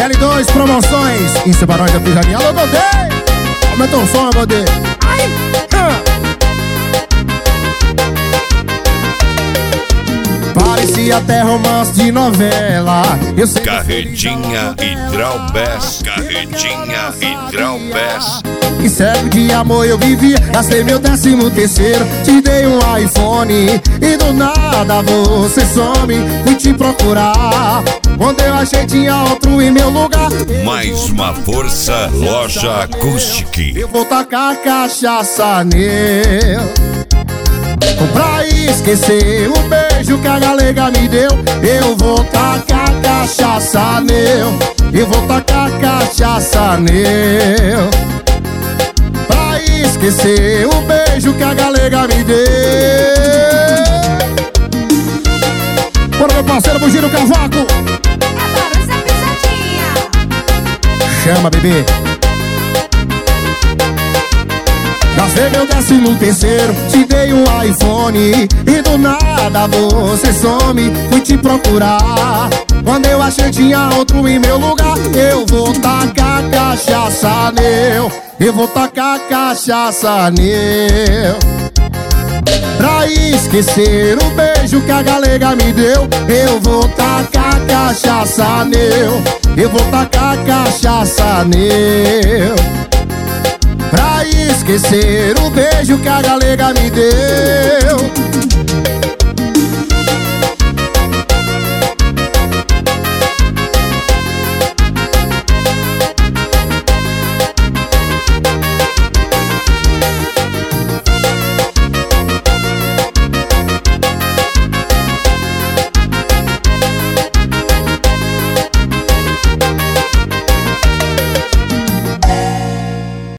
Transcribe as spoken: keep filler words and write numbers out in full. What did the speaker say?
L dois Promoções, em Sebarões da Pisadinha. Alô, Godê! Aumenta o som, Godê. Ai! Parecia até romance de novela. Eu sei. Carretinha Hidrobest, Carretinha Hidrobest. Que cego de amor eu vivia. Gastei meu décimo terceiro, te dei um iPhone e do nada você some. Fui te procurar, quando eu achei tinha outro em meu lugar. Mais uma força, Loja Acoustic. Eu vou tacar cachaça nele, pra esquecer o beijo que a galega me deu. Eu vou tacar cachaça nele, eu vou tacar cachaça nele, pra esquecer o beijo que a galega me deu. Bora, meu parceiro, Bugir o Cavaco. Agora essa pisadinha. Chama, bebê. Gastei meu décimo terceiro, te dei um iPhone e do nada você some. Fui te procurar, quando eu achei tinha outro em meu lugar. Eu vou tacar cachaça nele, eu vou tacar cachaça nele, pra esquecer o beijo que a galega me deu. Eu vou tacar cachaça nele, eu vou tacar cachaça nele, pra esquecer o beijo que a galega me deu.